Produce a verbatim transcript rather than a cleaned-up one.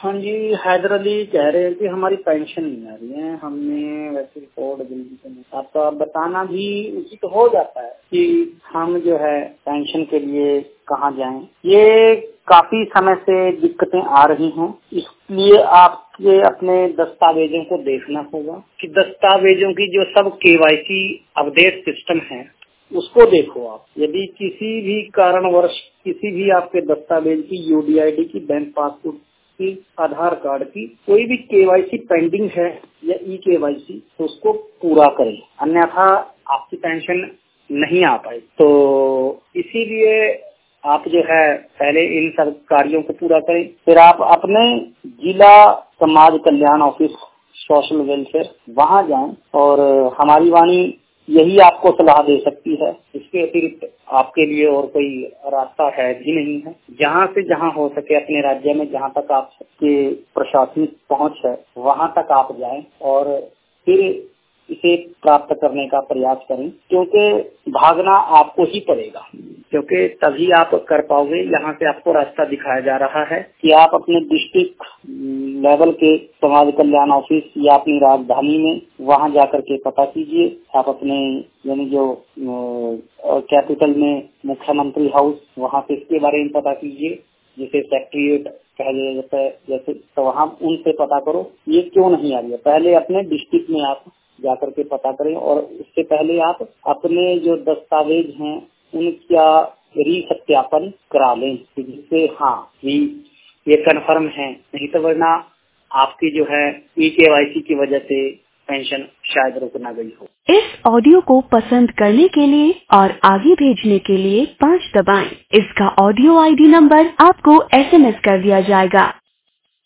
हाँ जी, हैदर अली कह रहे हैं कि हमारी पेंशन नहीं आ रही है। हमने वैसे रिपोर्ट जल्दी से नहीं, आपको आप बताना भी उचित तो हो जाता है कि हम जो है पेंशन के लिए कहाँ जाएं। ये काफी समय से दिक्कतें आ रही हैं, इसलिए आपके अपने दस्तावेजों को देखना होगा कि दस्तावेजों की जो सब केवाईसी अपडेट सिस्टम है उसको देखो आप। यदि किसी भी कारणवश किसी भी आपके दस्तावेज की, यूडीआईडी की, बैंक पासबुक की, आधार कार्ड की कोई भी केवाईसी पेंडिंग है या ई केवाईसी, तो उसको पूरा करें, अन्यथा आपकी पेंशन नहीं आ पाई। तो इसीलिए आप जो है पहले इन सब कार्यों को पूरा करें, फिर आप अपने जिला समाज कल्याण ऑफिस सोशल वेलफेयर वहाँ जाएं और हमारी वाणी यही आपको सलाह दे सकती है। इसके अतिरिक्त आपके लिए और कोई रास्ता है भी नहीं है। जहाँ से जहाँ हो सके अपने राज्य में जहाँ तक आपके प्रशासनिक पहुँच है वहाँ तक आप जाएं और फिर इसे प्राप्त करने का प्रयास करें, क्योंकि भागना आपको ही पड़ेगा, क्योंकि तभी आप कर पाओगे। यहाँ से आपको रास्ता दिखाया जा रहा है कि आप अपने डिस्ट्रिक्ट लेवल के समाज कल्याण ऑफिस या अपनी राजधानी में वहाँ जाकर के पता कीजिए। आप अपने यानी जो कैपिटल में मुख्यमंत्री हाउस, वहाँ पे इसके बारे में पता कीजिए, जिसे सेक्रेटरीट कहा जाता है जैसे, तो वहाँ उनसे पता करो ये क्यों नहीं आ रही है। पहले अपने डिस्ट्रिक्ट में आप जाकर के पता करें और उससे पहले आप अपने जो दस्तावेज हैं उनका रीसत्यापन करा लें, जिससे हाँ भी ये कन्फर्म है। नहीं तो वरना आपकी जो है ई केवाईसी की वजह से पेंशन शायद रुक ना गई हो। इस ऑडियो को पसंद करने के लिए और आगे भेजने के लिए पाँच दबाएं। इसका ऑडियो आईडी नंबर आपको एसएमएस कर दिया जाएगा।